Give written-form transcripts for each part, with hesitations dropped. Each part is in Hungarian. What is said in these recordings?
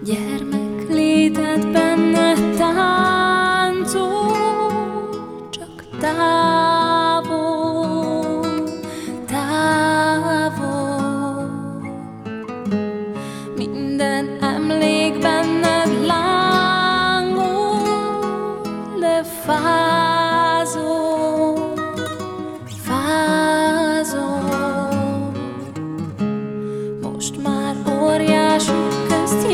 Gyermekléted benne táncol, csak távol, távol. Minden emlék benned lángol, de fázol, fázol. Most már óriások közt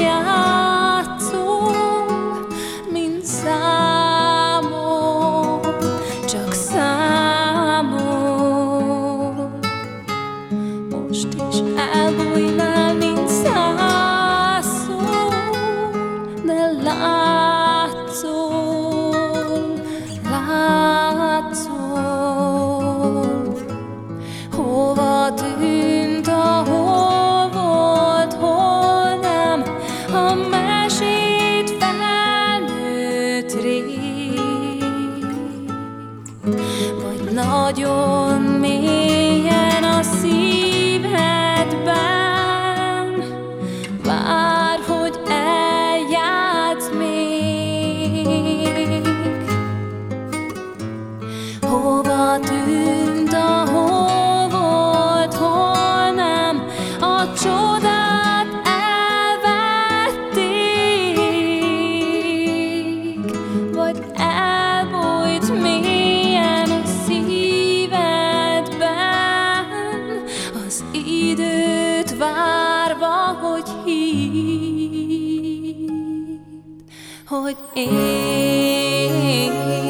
játszol, mint számol, csak számol. Most is elbújnál, mint szászol, de látszol, látszol. Hova tűnt a a mesét felnőtt rég, vagy nagyon mélyen a szívedben vár, hogy eljátsz még. Hova tűnt a hol volt, hol nem, a csodát vagy elbújt mélyen a szívedben, az időt várva, hogy hidd, hogy én